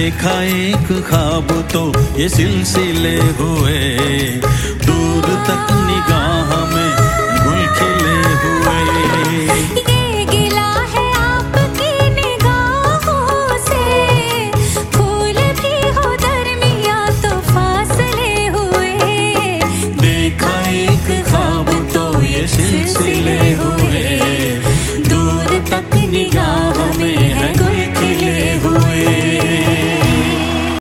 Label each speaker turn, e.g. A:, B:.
A: देखा एक ख्वाब तो ये सिलसिले हुए, दूर तक निगाह में गुल खिले हुए।
B: ये गिला है आपकी निगाहों से, फूल भी हो दरमिया तो फासले हुए।
A: देखा एक ख्वाब तो ये सिलसिले हुए, दूर तक निगाह